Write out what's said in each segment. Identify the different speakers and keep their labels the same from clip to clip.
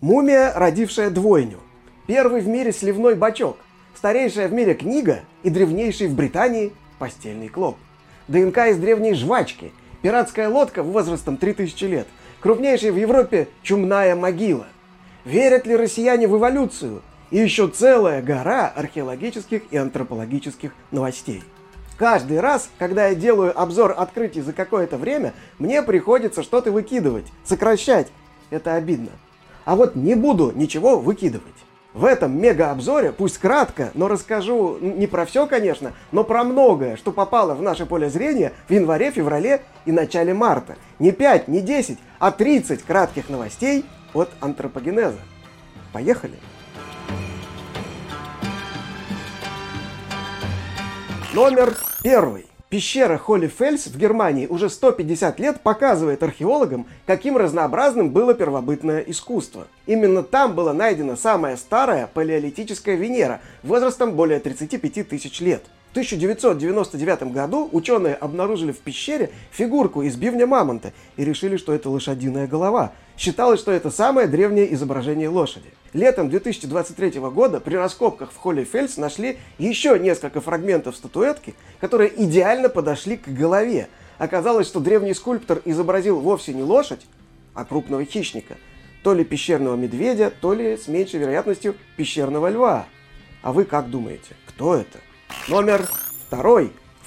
Speaker 1: Мумия, родившая двойню. Первый в мире сливной бачок. Старейшая в мире книга и древнейший в Британии постельный клоп. ДНК из древней жвачки. Пиратская лодка возрастом 3000 лет. Крупнейшая в Европе чумная могила. Верят ли россияне в эволюцию? И еще целая гора археологических и антропологических новостей. Каждый раз, когда я делаю обзор открытий за какое-то время, мне приходится что-то выкидывать, сокращать. Это обидно. А вот не буду ничего выкидывать. В этом мега-обзоре, пусть кратко, но расскажу не про все, конечно, но про многое, что попало в наше поле зрения в январе, феврале и начале марта. Не 5, не 10, а 30 кратких новостей от антропогенеза. Поехали! Номер 1. Пещера Холли-Фельс в Германии уже 150 лет показывает археологам, каким разнообразным было первобытное искусство. Именно там была найдена самая старая палеолитическая Венера возрастом более 35 тысяч лет. В 1999 году ученые обнаружили в пещере фигурку из бивня мамонта и решили, что это лошадиная голова. Считалось, что это самое древнее изображение лошади. Летом 2023 года при раскопках в Холли-Фельс нашли еще несколько фрагментов статуэтки, которые идеально подошли к голове. Оказалось, что древний скульптор изобразил вовсе не лошадь, а крупного хищника. То ли пещерного медведя, то ли, с меньшей вероятностью, пещерного льва. А вы как думаете, кто это? Номер 2. В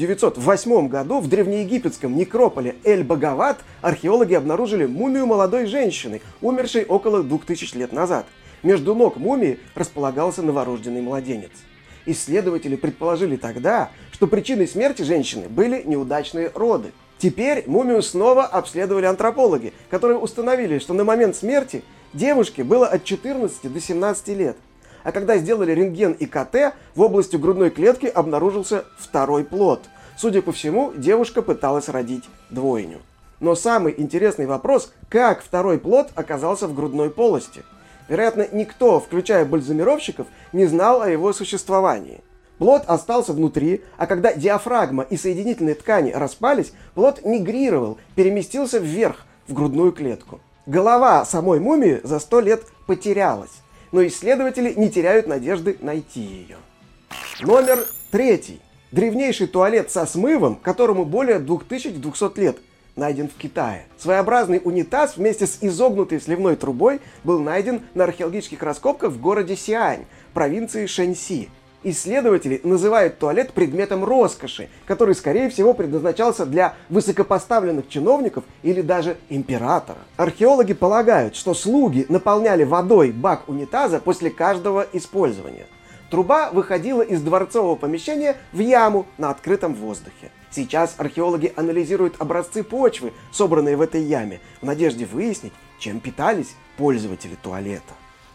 Speaker 1: 1908 году в древнеегипетском некрополе Эль-Багават археологи обнаружили мумию молодой женщины, умершей около 2000 лет назад. Между ног мумии располагался новорожденный младенец. Исследователи предположили тогда, что причиной смерти женщины были неудачные роды. Теперь мумию снова обследовали антропологи, которые установили, что на момент смерти девушке было от 14 до 17 лет. А когда сделали рентген и КТ, в области грудной клетки обнаружился второй плод. Судя по всему, девушка пыталась родить двойню. Но самый интересный вопрос, как второй плод оказался в грудной полости. Вероятно, никто, включая бальзамировщиков, не знал о его существовании. Плод остался внутри, а когда диафрагма и соединительные ткани распались, плод мигрировал, переместился вверх, в грудную клетку. Голова самой мумии за 100 лет потерялась. Но исследователи не теряют надежды найти ее. Номер 3. Древнейший туалет со смывом, которому более 2200 лет, найден в Китае. Своеобразный унитаз вместе с изогнутой сливной трубой был найден на археологических раскопках в городе Сиань, провинции Шэньси. Исследователи называют туалет предметом роскоши, который, скорее всего, предназначался для высокопоставленных чиновников или даже императора. Археологи полагают, что слуги наполняли водой бак унитаза после каждого использования. Труба выходила из дворцового помещения в яму на открытом воздухе. Сейчас археологи анализируют образцы почвы, собранные в этой яме, в надежде выяснить, чем питались пользователи туалета.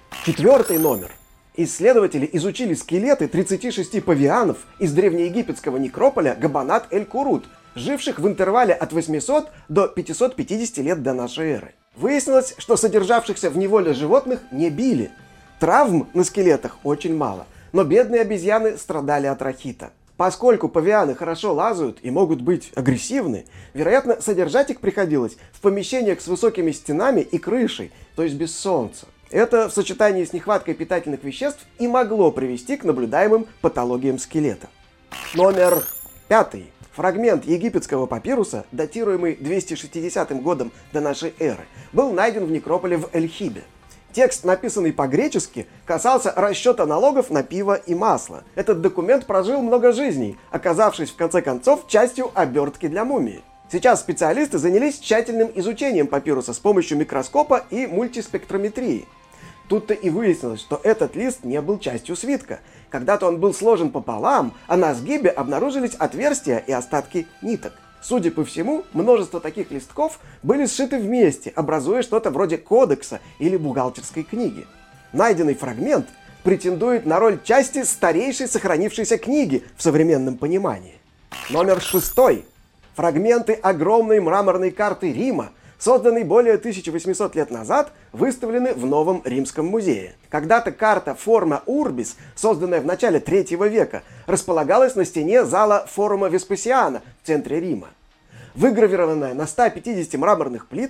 Speaker 1: 4 номер. Исследователи изучили скелеты 36 павианов из древнеегипетского некрополя Габанат-эль-Курут, живших в интервале от 800 до 550 лет до нашей эры. Выяснилось, что содержавшихся в неволе животных не били. Травм на скелетах очень мало, но бедные обезьяны страдали от рахита. Поскольку павианы хорошо лазают и могут быть агрессивны, вероятно, содержать их приходилось в помещениях с высокими стенами и крышей, то есть без солнца. Это в сочетании с нехваткой питательных веществ и могло привести к наблюдаемым патологиям скелета. Номер 5. Фрагмент египетского папируса, датируемый 260 годом до нашей эры, был найден в некрополе в Эль-Хибе. Текст, написанный по-гречески, касался расчета налогов на пиво и масло. Этот документ прожил много жизней, оказавшись в конце концов частью обертки для мумии. Сейчас специалисты занялись тщательным изучением папируса с помощью микроскопа и мультиспектрометрии. Тут-то и выяснилось, что этот лист не был частью свитка. Когда-то он был сложен пополам, а на сгибе обнаружились отверстия и остатки ниток. Судя по всему, множество таких листков были сшиты вместе, образуя что-то вроде кодекса или бухгалтерской книги. Найденный фрагмент претендует на роль части старейшей сохранившейся книги в современном понимании. Номер 6. Фрагменты огромной мраморной карты Рима, созданной более 1800 лет назад, выставлены в Новом Римском музее. Когда-то карта Форма Урбис, созданная в начале III века, располагалась на стене зала Форума Веспасиана в центре Рима. Выгравированная на 150 мраморных плитах,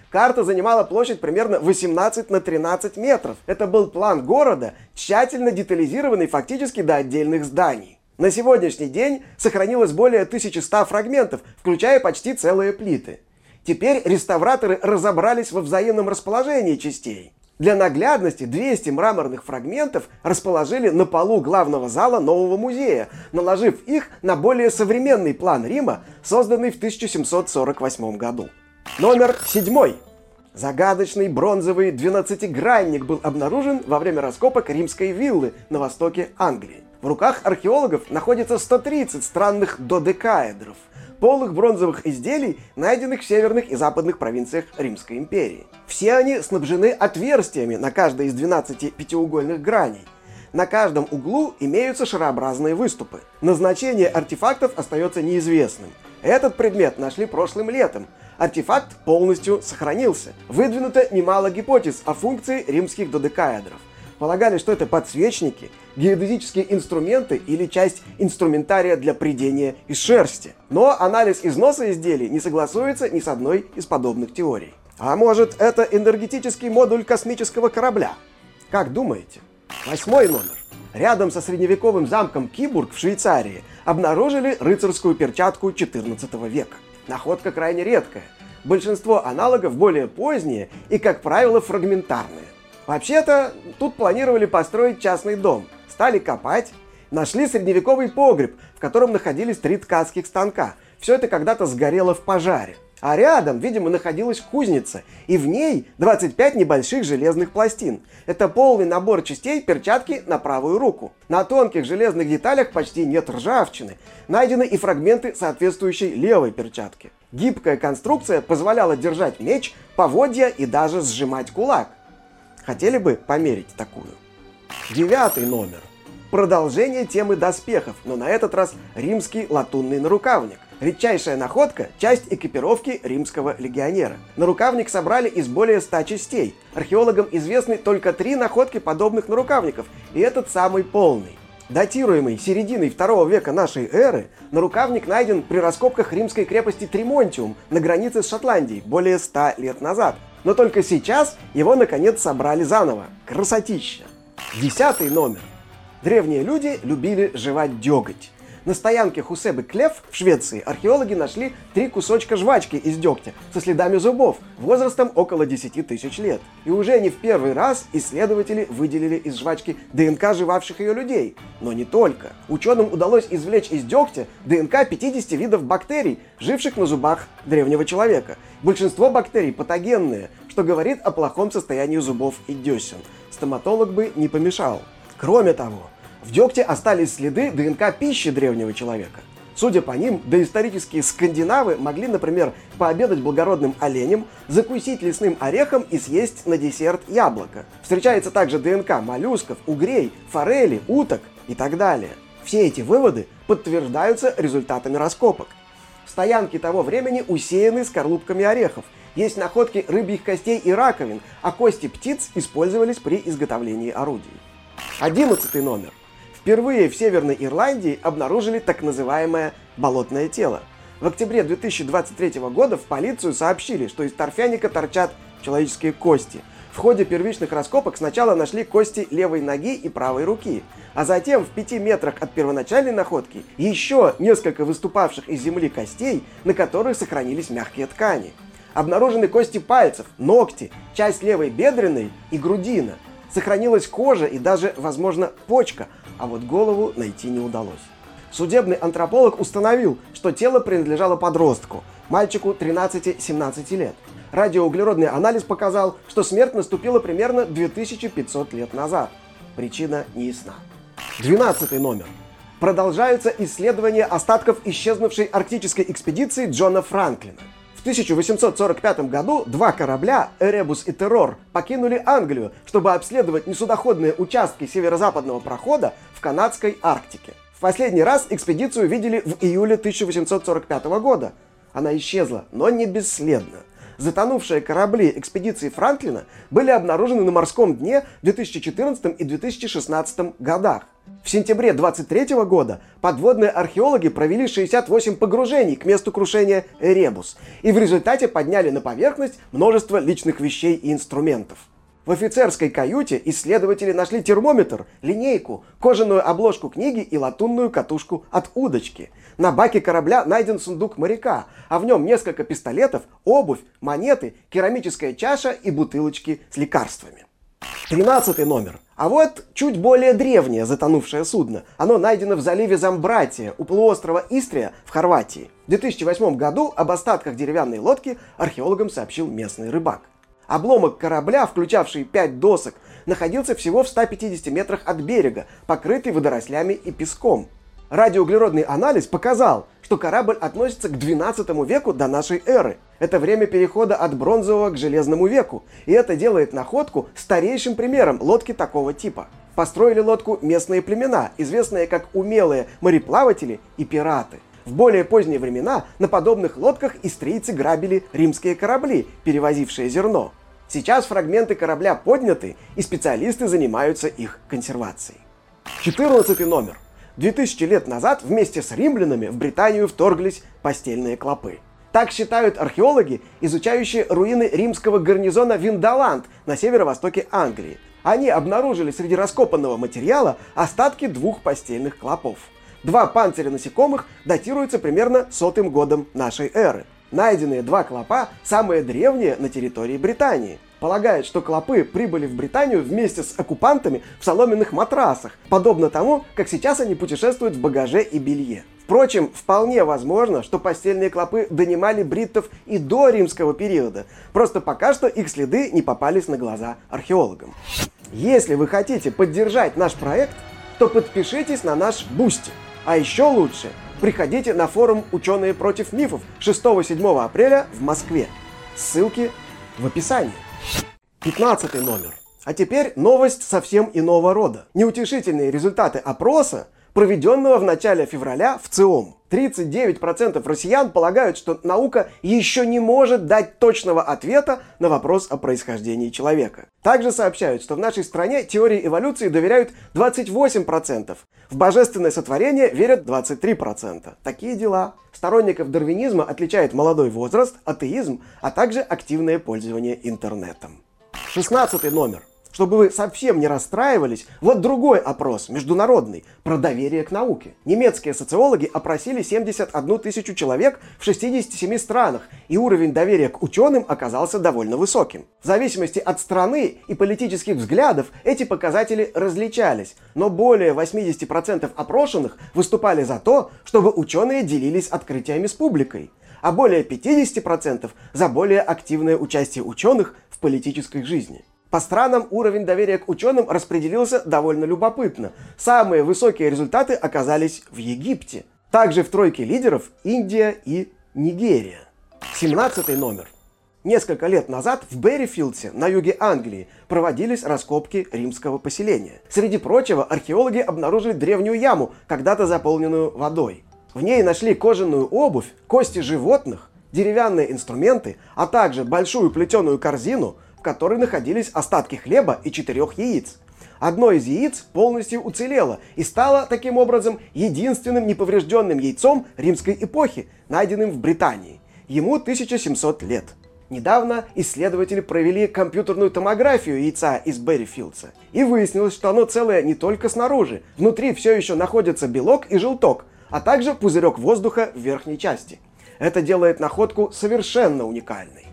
Speaker 1: Карта занимала площадь примерно 18 на 13 метров. Это был план города, тщательно детализированный фактически до отдельных зданий. На сегодняшний день сохранилось более 1100 фрагментов, включая почти целые плиты. Теперь реставраторы разобрались во взаимном расположении частей. Для наглядности 200 мраморных фрагментов расположили на полу главного зала нового музея, наложив их на более современный план Рима, созданный в 1748 году. Номер 7. Загадочный бронзовый 12-гранник был обнаружен во время раскопок римской виллы на востоке Англии. В руках археологов находится 130 странных додекаэдров, полых бронзовых изделий, найденных в северных и западных провинциях Римской империи. Все они снабжены отверстиями на каждой из 12 пятиугольных граней. На каждом углу имеются шарообразные выступы. Назначение артефактов остается неизвестным. Этот предмет нашли прошлым летом. Артефакт полностью сохранился. Выдвинуто немало гипотез о функции римских додекаэдров. Полагали, что это подсвечники, геодезические инструменты или часть инструментария для прядения из шерсти. Но анализ износа изделий не согласуется ни с одной из подобных теорий. А может, это энергетический модуль космического корабля? Как думаете? 8 номер. Рядом со средневековым замком Кибург в Швейцарии обнаружили рыцарскую перчатку XIV века. Находка крайне редкая. Большинство аналогов более поздние и, как правило, фрагментарные. Вообще-то, тут планировали построить частный дом. Стали копать, нашли средневековый погреб, в котором находились 3 ткацких станка. Все это когда-то сгорело в пожаре. А рядом, видимо, находилась кузница, и в ней 25 небольших железных пластин. Это полный набор частей перчатки на правую руку. На тонких железных деталях почти нет ржавчины. Найдены и фрагменты соответствующей левой перчатки. Гибкая конструкция позволяла держать меч, поводья и даже сжимать кулак. Хотели бы померить такую? 9 номер. Продолжение темы доспехов, но на этот раз римский латунный нарукавник. Редчайшая находка – часть экипировки римского легионера. Нарукавник собрали из более 100 частей. Археологам известны только 3 находки подобных нарукавников, и этот самый полный. Датируемый серединой 2 века нашей эры, нарукавник найден при раскопках римской крепости Тримонтиум на границе с Шотландией более 100 лет назад. Но только сейчас его наконец собрали заново. Красотища! 10 номер. Древние люди любили жевать деготь. На стоянке Хусебы Клеф в Швеции археологи нашли 3 кусочка жвачки из дегтя со следами зубов возрастом около 10 тысяч лет. И уже не в первый раз исследователи выделили из жвачки ДНК живавших ее людей. Но не только. Ученым удалось извлечь из дегтя ДНК 50 видов бактерий, живших на зубах древнего человека. Большинство бактерий патогенные, что говорит о плохом состоянии зубов и десен. Стоматолог бы не помешал. Кроме того, в дегте остались следы ДНК пищи древнего человека. Судя по ним, доисторические скандинавы могли, например, пообедать благородным оленем, закусить лесным орехом и съесть на десерт яблоко. Встречается также ДНК моллюсков, угрей, форели, уток и так далее. Все эти выводы подтверждаются результатами раскопок. Стоянки того времени усеяны скорлупками орехов. Есть находки рыбьих костей и раковин, а кости птиц использовались при изготовлении орудий. 11 номер. Впервые в Северной Ирландии обнаружили так называемое болотное тело. В октябре 2023 года в полицию сообщили, что из торфяника торчат человеческие кости. В ходе первичных раскопок сначала нашли кости левой ноги и правой руки, а затем в 5 метрах от первоначальной находки еще несколько выступавших из земли костей, на которых сохранились мягкие ткани. Обнаружены кости пальцев, ногти, часть левой бедренной и грудина. Сохранилась кожа и даже, возможно, почка, а вот голову найти не удалось. Судебный антрополог установил, что тело принадлежало подростку, мальчику 13-17 лет. Радиоуглеродный анализ показал, что смерть наступила примерно 2500 лет назад. Причина не ясна. 12 номер. Продолжаются исследования остатков исчезнувшей арктической экспедиции Джона Франклина. В 1845 году 2 корабля, Эребус и Террор, покинули Англию, чтобы обследовать несудоходные участки северо-западного прохода в канадской Арктике. В последний раз экспедицию видели в июле 1845 года. Она исчезла, но не бесследно. затонувшие корабли экспедиции Франклина были обнаружены на морском дне в 2014 и 2016 годах. В сентябре 2023 года подводные археологи провели 68 погружений к месту крушения Эребус и в результате подняли на поверхность множество личных вещей и инструментов. В офицерской каюте исследователи нашли термометр, линейку, кожаную обложку книги и латунную катушку от удочки. На баке корабля найден сундук моряка, а в нем несколько пистолетов, обувь, монеты, керамическая чаша и бутылочки с лекарствами. 13 номер. А вот чуть более древнее затонувшее судно. Оно найдено в заливе Замбратия у полуострова Истрия в Хорватии. В 2008 году об остатках деревянной лодки археологам сообщил местный рыбак. Обломок корабля, включавший 5 досок, находился всего в 150 метрах от берега, покрытый водорослями и песком. Радиоуглеродный анализ показал, что корабль относится к 12 веку до нашей эры. Это время перехода от бронзового к железному веку, и это делает находку старейшим примером лодки такого типа. Построили лодку местные племена, известные как умелые мореплаватели и пираты. В более поздние времена на подобных лодках истрийцы грабили римские корабли, перевозившие зерно. Сейчас фрагменты корабля подняты, и специалисты занимаются их консервацией. 14 номер. 2000 лет назад вместе с римлянами в Британию вторглись постельные клопы. Так считают археологи, изучающие руины римского гарнизона Виндоланд на северо-востоке Англии. Они обнаружили среди раскопанного материала остатки 2 постельных клопов. 2 панциря насекомых датируются примерно 100 годом нашей эры. Найденные 2 клопа самые древние на территории Британии. Полагают, что клопы прибыли в Британию вместе с оккупантами в соломенных матрасах, подобно тому, как сейчас они путешествуют в багаже и белье. Впрочем, вполне возможно, что постельные клопы донимали бриттов и до римского периода, просто пока что их следы не попались на глаза археологам. Если вы хотите поддержать наш проект, то подпишитесь на наш Бусти. А еще лучше, приходите на форум «Ученые против мифов» 6-7 апреля в Москве. Ссылки в описании. 15 номер. А теперь новость совсем иного рода. Неутешительные результаты опроса, проведенного в начале февраля в ЦИОМ. 39% россиян полагают, что наука еще не может дать точного ответа на вопрос о происхождении человека. Также сообщают, что в нашей стране теории эволюции доверяют 28%, в божественное сотворение верят 23%. Такие дела. Сторонников дарвинизма отличает молодой возраст, атеизм, а также активное пользование интернетом. 16 номер. Чтобы вы совсем не расстраивались, вот другой опрос, международный, про доверие к науке. Немецкие социологи опросили 71 тысячу человек в 67 странах, и уровень доверия к ученым оказался довольно высоким. В зависимости от страны и политических взглядов эти показатели различались, но более 80% опрошенных выступали за то, чтобы ученые делились открытиями с публикой, а более 50% за более активное участие ученых в политической жизни. По странам уровень доверия к ученым распределился довольно любопытно. Самые высокие результаты оказались в Египте. Также в тройке лидеров Индия и Нигерия. 17 номер. Несколько лет назад в Беррифилдсе на юге Англии проводились раскопки римского поселения. Среди прочего, археологи обнаружили древнюю яму, когда-то заполненную водой. В ней нашли кожаную обувь, кости животных, деревянные инструменты, а также большую плетеную корзину, в которой находились остатки хлеба и 4 яиц. Одно из яиц полностью уцелело и стало, таким образом, единственным неповрежденным яйцом римской эпохи, найденным в Британии. Ему 1700 лет. Недавно исследователи провели компьютерную томографию яйца из Беррифилдса. И выяснилось, что оно целое не только снаружи. Внутри все еще находится белок и желток, а также пузырек воздуха в верхней части. Это делает находку совершенно уникальной.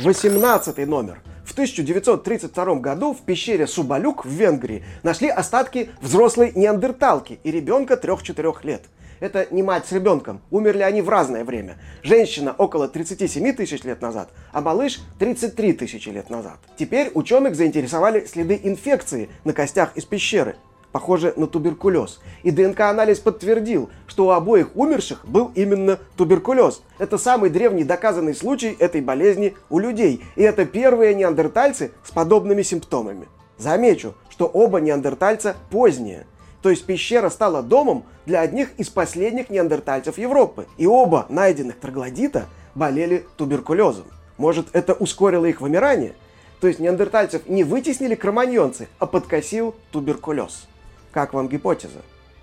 Speaker 1: 18 номер. В 1932 году в пещере Субалюк в Венгрии нашли остатки взрослой неандерталки и ребенка 3-4 лет. Это не мать с ребенком, умерли они в разное время. Женщина около 37 тысяч лет назад, а малыш 33 тысячи лет назад. Теперь ученых заинтересовали следы инфекции на костях из пещеры. Похоже на туберкулез. И ДНК-анализ подтвердил, что у обоих умерших был именно туберкулез. Это самый древний доказанный случай этой болезни у людей. И это первые неандертальцы с подобными симптомами. Замечу, что оба неандертальца поздние. То есть пещера стала домом для одних из последних неандертальцев Европы. И оба найденных троглодита болели туберкулезом. Может, это ускорило их вымирание? То есть неандертальцев не вытеснили кроманьонцы, а подкосил туберкулез. Как вам гипотеза?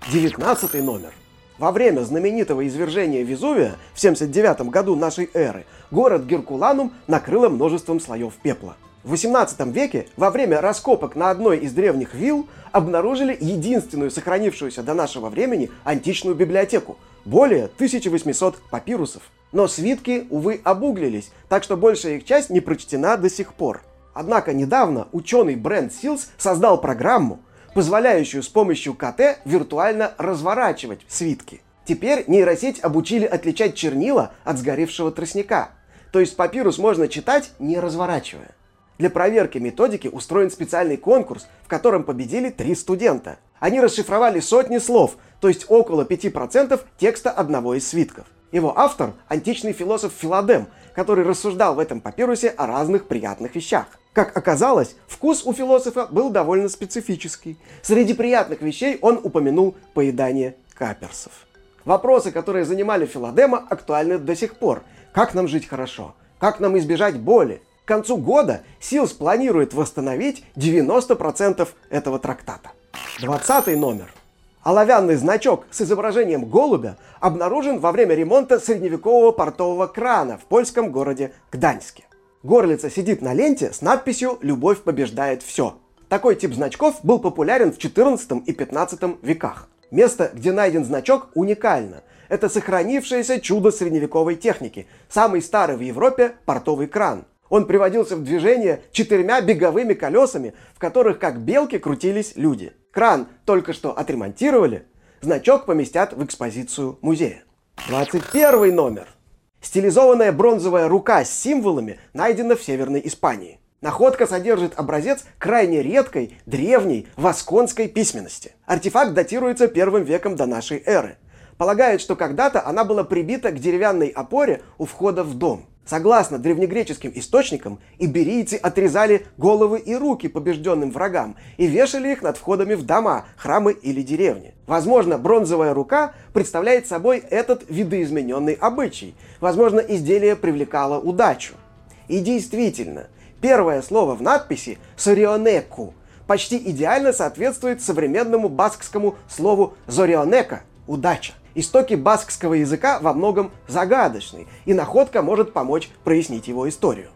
Speaker 1: 19 номер. Во время знаменитого извержения Везувия в 79 году нашей эры город Геркуланум накрыло множеством слоев пепла. В 18 веке во время раскопок на одной из древних вилл обнаружили единственную сохранившуюся до нашего времени античную библиотеку. Более 1800 папирусов. Но свитки, увы, обуглились, так что большая их часть не прочтена до сих пор. Однако недавно ученый Брент Силс создал программу, позволяющую с помощью КТ виртуально разворачивать свитки. Теперь нейросеть обучили отличать чернила от сгоревшего тростника. То есть папирус можно читать, не разворачивая. Для проверки методики устроен специальный конкурс, в котором победили 3 студента. Они расшифровали сотни слов, то есть около 5% текста одного из свитков. Его автор – античный философ Филадем, который рассуждал в этом папирусе о разных приятных вещах. Как оказалось, вкус у философа был довольно специфический. Среди приятных вещей он упомянул поедание каперсов. Вопросы, которые занимали Филадема, актуальны до сих пор. Как нам жить хорошо? Как нам избежать боли? К концу года Силс планирует восстановить 90% этого трактата. 20 номер. Оловянный значок с изображением голубя обнаружен во время ремонта средневекового портового крана в польском городе Гданьске. Горлица сидит на ленте с надписью «Любовь побеждает все». Такой тип значков был популярен в XIV и XV веках. Место, где найден значок, уникально. Это сохранившееся чудо средневековой техники, самый старый в Европе портовый кран. Он приводился в движение 4 беговыми колесами, в которых как белки крутились люди. Кран только что отремонтировали, значок поместят в экспозицию музея. 21 номер. Стилизованная бронзовая рука с символами найдена в Северной Испании. Находка содержит образец крайне редкой, древней, восконской письменности. Артефакт датируется 1 веком до нашей эры. Полагают, что когда-то она была прибита к деревянной опоре у входа в дом. Согласно древнегреческим источникам, иберийцы отрезали головы и руки побежденным врагам и вешали их над входами в дома, храмы или деревни. Возможно, бронзовая рука представляет собой этот видоизмененный обычай. Возможно, изделие привлекало удачу. И действительно, первое слово в надписи «сорионеку» почти идеально соответствует современному баскскому слову «зорионека» – «удача». Истоки баскского языка во многом загадочны, и находка может помочь прояснить его историю.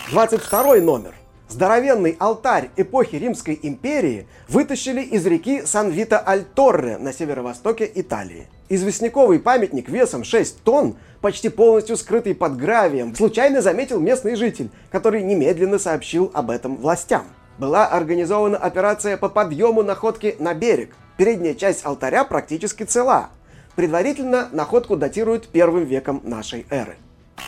Speaker 1: 22 номер. Здоровенный алтарь эпохи Римской империи вытащили из реки Сан-Вито-аль-Торре на северо-востоке Италии. Известняковый памятник весом 6 тонн, почти полностью скрытый под гравием, случайно заметил местный житель, который немедленно сообщил об этом властям. Была организована операция по подъему находки на берег. Передняя часть алтаря практически цела. Предварительно находку датируют 1 веком нашей эры.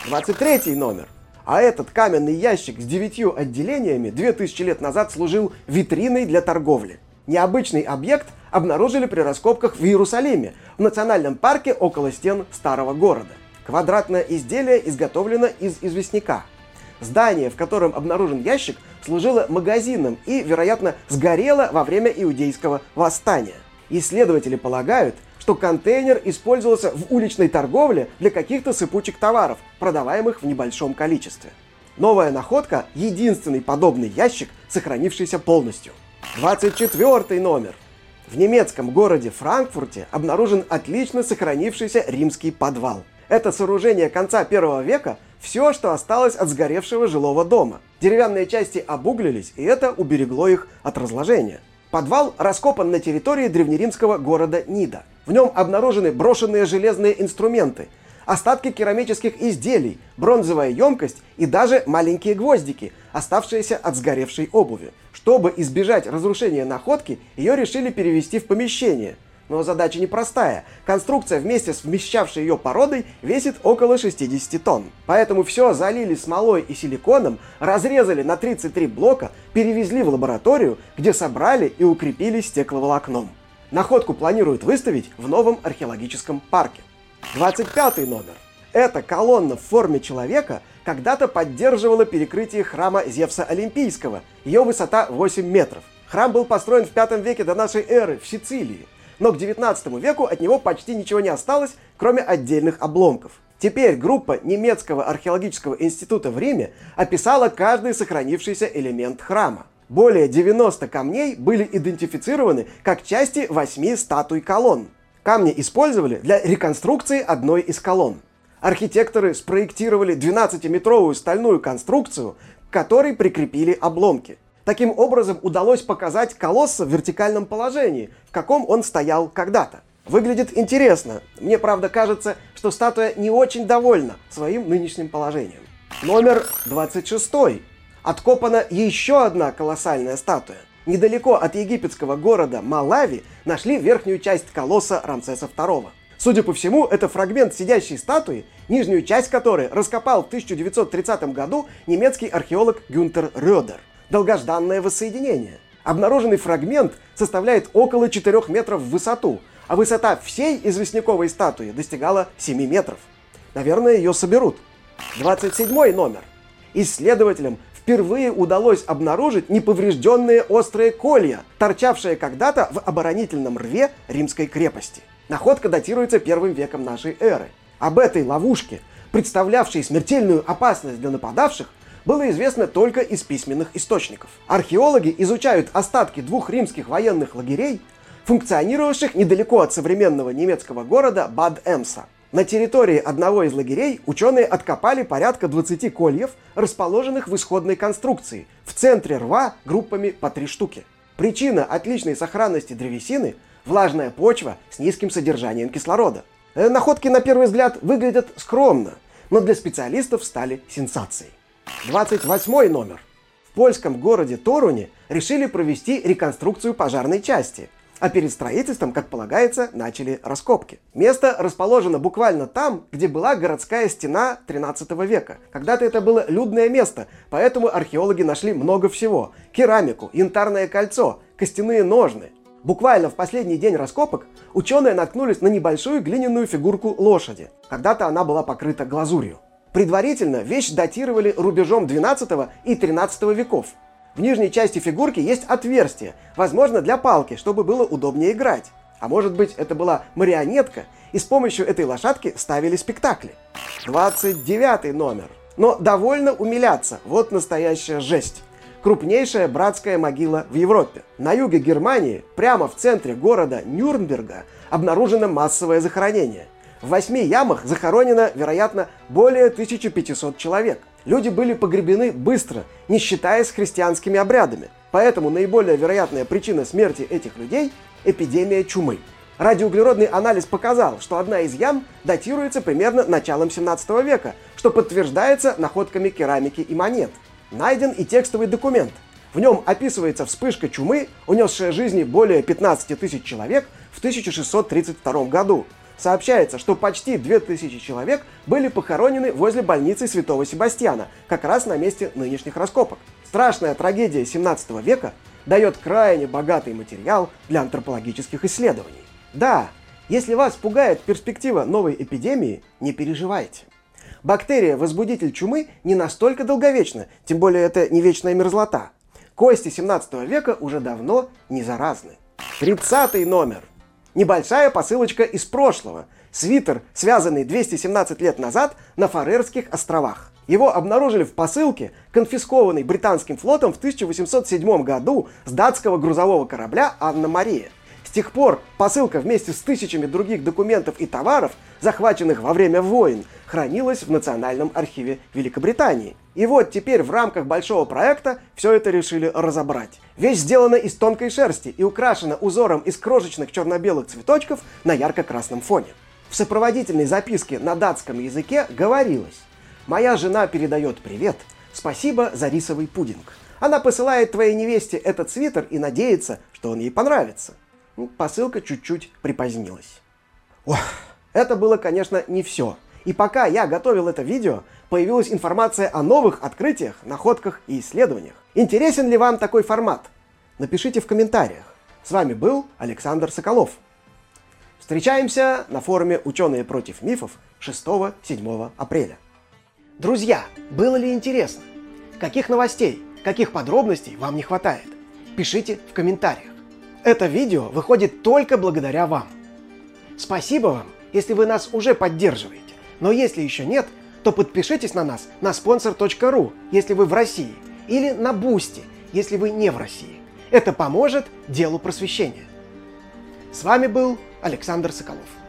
Speaker 1: 23 номер. А этот каменный ящик с 9 отделениями 2000 лет назад служил витриной для торговли. Необычный объект обнаружили при раскопках в Иерусалиме, в национальном парке около стен старого города. Квадратное изделие изготовлено из известняка. Здание, в котором обнаружен ящик, служило магазином и, вероятно, сгорело во время иудейского восстания. Исследователи полагают, что контейнер использовался в уличной торговле для каких-то сыпучих товаров, продаваемых в небольшом количестве. Новая находка – единственный подобный ящик, сохранившийся полностью. 24 номер. В немецком городе Франкфурте обнаружен отлично сохранившийся римский подвал. Это сооружение конца 1 века – все, что осталось от сгоревшего жилого дома. Деревянные части обуглились, и это уберегло их от разложения. Подвал раскопан на территории древнеримского города Нида. В нем обнаружены брошенные железные инструменты, остатки керамических изделий, бронзовая емкость и даже маленькие гвоздики, оставшиеся от сгоревшей обуви. Чтобы избежать разрушения находки, ее решили перевести в помещение. Но задача непростая. Конструкция вместе с вмещавшей ее породой весит около 60 тонн. Поэтому все залили смолой и силиконом, разрезали на 33 блока, перевезли в лабораторию, где собрали и укрепили стекловолокном. Находку планируют выставить в новом археологическом парке. 25 номер. Эта колонна в форме человека когда-то поддерживала перекрытие храма Зевса Олимпийского. Ее высота 8 метров. Храм был построен в 5 веке до нашей эры в Сицилии. Но к 19 веку от него почти ничего не осталось, кроме отдельных обломков. Теперь группа немецкого археологического института в Риме описала каждый сохранившийся элемент храма. Более 90 камней были идентифицированы как части 8 статуй колонн. Камни использовали для реконструкции одной из колонн. Архитекторы спроектировали 12-метровую стальную конструкцию, к которой прикрепили обломки. Таким образом удалось показать колосса в вертикальном положении, в каком он стоял когда-то. Выглядит интересно. Мне, правда, кажется, что статуя не очень довольна своим нынешним положением. Номер 26. Откопана еще одна колоссальная статуя. Недалеко от египетского города Малави нашли верхнюю часть колосса Рамсеса II. Судя по всему, это фрагмент сидящей статуи, нижнюю часть которой раскопал в 1930 году немецкий археолог Гюнтер Рёдер. Долгожданное воссоединение. Обнаруженный фрагмент составляет около 4 метров в высоту, а высота всей известняковой статуи достигала 7 метров. Наверное, ее соберут. 27 номер. Исследователям впервые удалось обнаружить неповрежденные острые колья, торчавшие когда-то в оборонительном рве римской крепости. Находка датируется 1 веком нашей эры. Об этой ловушке, представлявшей смертельную опасность для нападавших, было известно только из письменных источников. Археологи изучают остатки 2 римских военных лагерей, функционировавших недалеко от современного немецкого города Бад-Эмса. На территории одного из лагерей ученые откопали порядка 20 кольев, расположенных в исходной конструкции, в центре рва группами по 3 штуки. Причина отличной сохранности древесины – влажная почва с низким содержанием кислорода. Находки на первый взгляд выглядят скромно, но для специалистов стали сенсацией. 28 номер. В польском городе Торуне решили провести реконструкцию пожарной части, а перед строительством, как полагается, начали раскопки. Место расположено буквально там, где была городская стена 13 века. Когда-то это было людное место, поэтому археологи нашли много всего. Керамику, янтарное кольцо, костяные ножны. Буквально в последний день раскопок ученые наткнулись на небольшую глиняную фигурку лошади. Когда-то она была покрыта глазурью. Предварительно вещь датировали рубежом 12 и 13 веков. В нижней части фигурки есть отверстие, возможно, для палки, чтобы было удобнее играть. А может быть, это была марионетка, и с помощью этой лошадки ставили спектакли. 29 номер. Но довольно умиляться, вот настоящая жесть. Крупнейшая братская могила в Европе. На юге Германии, прямо в центре города Нюрнберга, обнаружено массовое захоронение. В 8 ямах захоронено, вероятно, более 1500 человек. Люди были погребены быстро, не считаясь христианскими обрядами. Поэтому наиболее вероятная причина смерти этих людей – эпидемия чумы. Радиоуглеродный анализ показал, что одна из ям датируется примерно началом 17 века, что подтверждается находками керамики и монет. Найден и текстовый документ. В нем описывается вспышка чумы, унесшая жизни более 15 тысяч человек в 1632 году. Сообщается, что почти 2000 человек были похоронены возле больницы Святого Себастьяна, как раз на месте нынешних раскопок. Страшная трагедия 17 века дает крайне богатый материал для антропологических исследований. Да, если вас пугает перспектива новой эпидемии, не переживайте. Бактерия-возбудитель чумы не настолько долговечна, тем более это не вечная мерзлота. Кости 17 века уже давно не заразны. 30 номер. Небольшая посылочка из прошлого. Свитер, связанный 217 лет назад на Фарерских островах. Его обнаружили в посылке, конфискованной британским флотом в 1807 году с датского грузового корабля «Анна-Мария». С тех пор посылка вместе с тысячами других документов и товаров, захваченных во время войн, хранилась в Национальном архиве Великобритании. И вот теперь в рамках большого проекта все это решили разобрать. Вещь сделана из тонкой шерсти и украшена узором из крошечных черно-белых цветочков на ярко-красном фоне. В сопроводительной записке на датском языке говорилось: «Моя жена передает привет. Спасибо за рисовый пудинг. Она посылает твоей невесте этот свитер и надеется, что он ей понравится». Посылка чуть-чуть припозднилась. Это было, конечно, не все. И пока я готовил это видео, появилась информация о новых открытиях, находках и исследованиях. Интересен ли вам такой формат? Напишите в комментариях. С вами был Александр Соколов. Встречаемся на форуме «Ученые против мифов» 6-7 апреля. Друзья, было ли интересно? Каких новостей, каких подробностей вам не хватает? Пишите в комментариях. Это видео выходит только благодаря вам. Спасибо вам, если вы нас уже поддерживаете. Но если еще нет, то подпишитесь на нас на sponsor.ru, если вы в России, или на Boosty, если вы не в России. Это поможет делу просвещения. С вами был Александр Соколов.